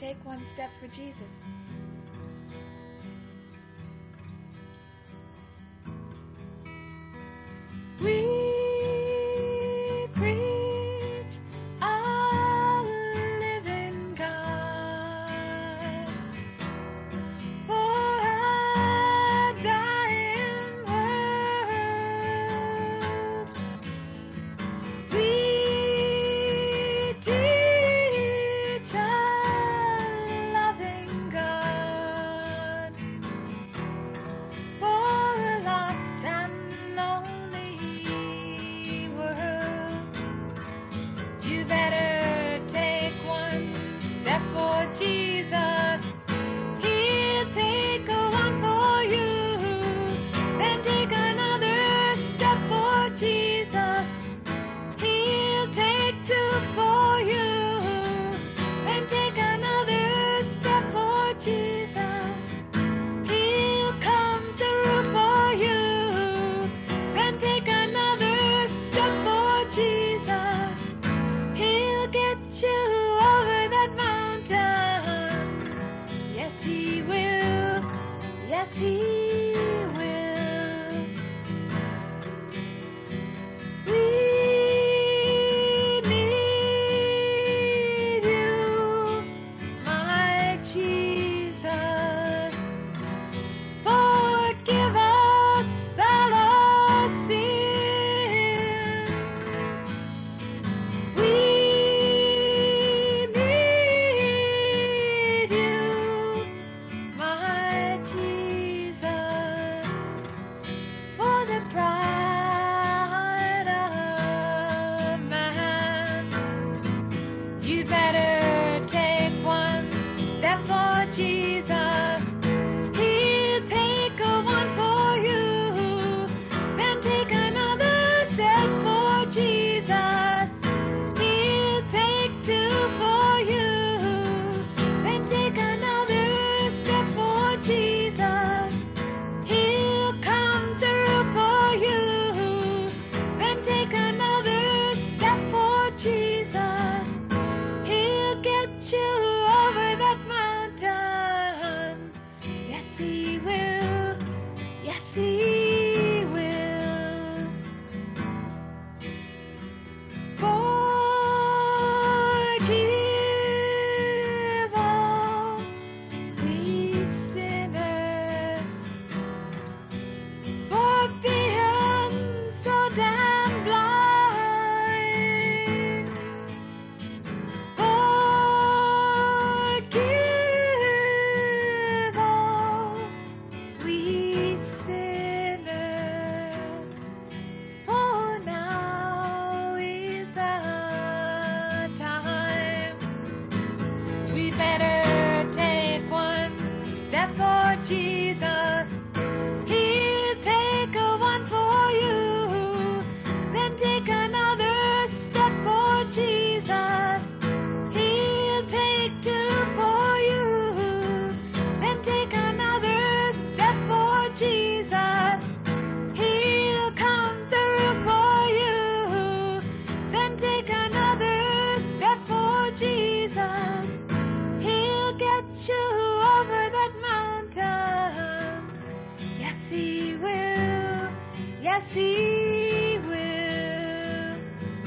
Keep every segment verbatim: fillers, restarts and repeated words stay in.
take one step for Jesus. We preach a living God for a dying world. We teach a loving God for a lost and lonely world. You better take one step for Jesus. He'll take a one for you. Then take another step for Jesus. He'll take two for you. Then take another step for Jesus. He'll come through for you. Then take another step for Jesus. He'll get you over that mountain. Yes, he will. Yes, he will. We need you, my Jesus. Forgive us all our sins. We need you, my Jesus. For the pride of man, you better take one step for Jesus. He'll take a one for you. Then take another step for Jesus. He'll take two for you. Then take another step for Jesus. He'll come through for you. Then take another step for Jesus. He'll get you over that mountain. Yes, he will. Yes, he will. Forgive all we sinners for being so damn blind. Forgive all we sinners, for now is the time. We better take one step for Jesus. He'll take a one for you. Then take another step for Jesus. He'll take two for you. Then take another step for Jesus. He'll come through for you. Then take another step for Jesus. He'll get you over that mountain. Yes, he will. Yes, he will.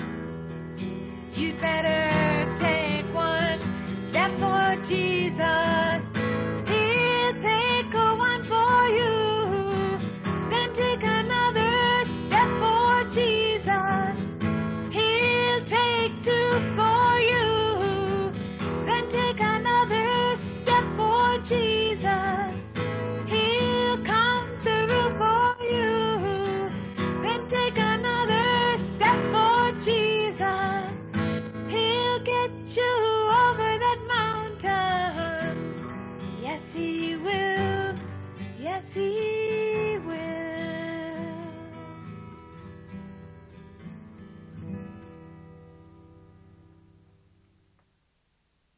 You'd better take one step for Jesus. He'll take a one for you. Then take another step for Jesus. He'll take two for you. Then take another step for Jesus. He'll come through for you. Then take another step for Jesus. He'll get you over that mountain. Yes, he will. Yes, he